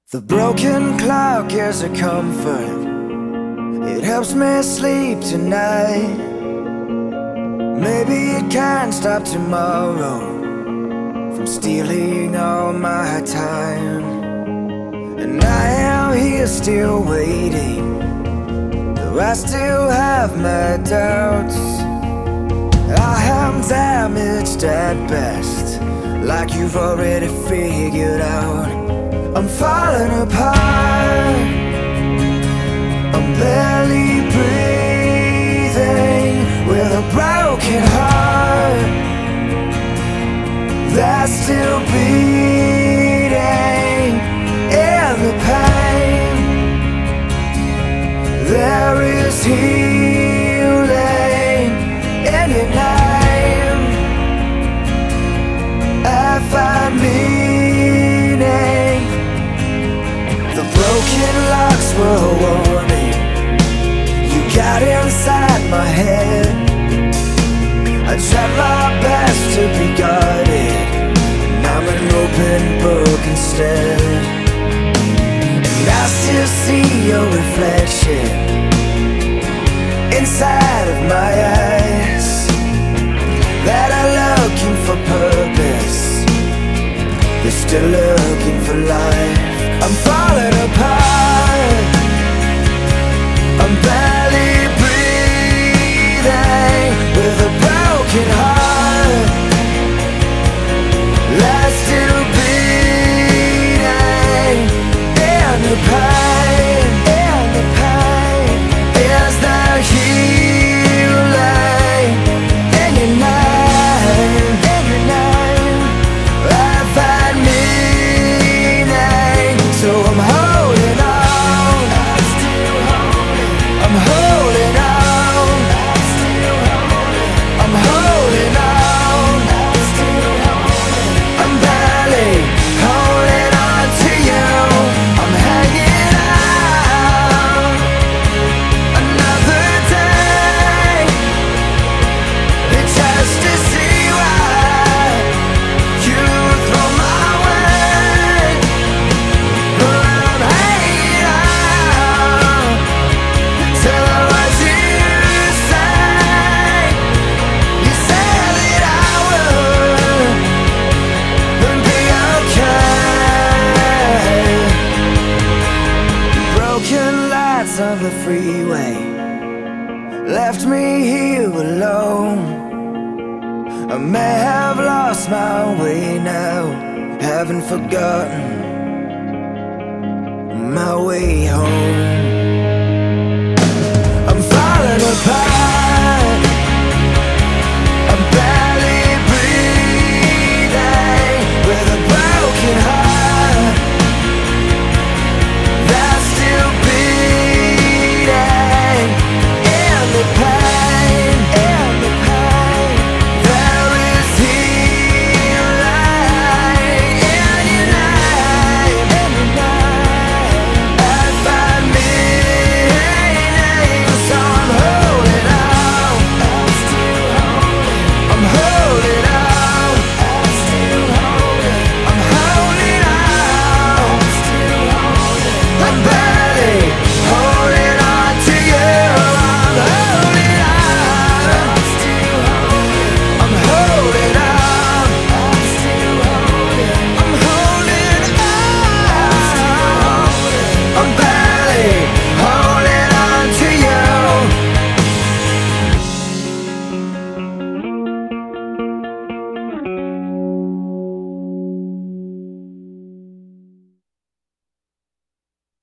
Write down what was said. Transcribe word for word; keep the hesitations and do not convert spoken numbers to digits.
The broken clock is a comfort. It helps me sleep tonight. Maybe it can't stop tomorrow from stealing all my time. And I am here still waiting, though I still have my doubts. I am damaged at best, like you've already figured out. I'm falling apart, I'm barely breathing, with a broken heart that's still beating. In the pain, there is healing in your name. I find meaning. The broken locks were a warning. You got inside my head. I tried my best to be guarded, and I'm an open book instead. And I still see your reflection inside of my eyes, that are looking for purpose, they're still looking for life. I'm falling apart, I'm barely breathing, with a broken heart that's still beating. In the pain, in the pain, is there healing in your name, in your name. I find meaning, so I'm holding on, I'm still holding, I'm holding on, I'm still holding, I'm holding on, I'm still holding, I'm barely holding on to you. I'm hanging out another day, just to see what you throw my way. I'm hanging out till what you say. You said that I would be okay. Broken lights on the freeway left me here alone. I may have lost my way now, haven't forgotten my way home.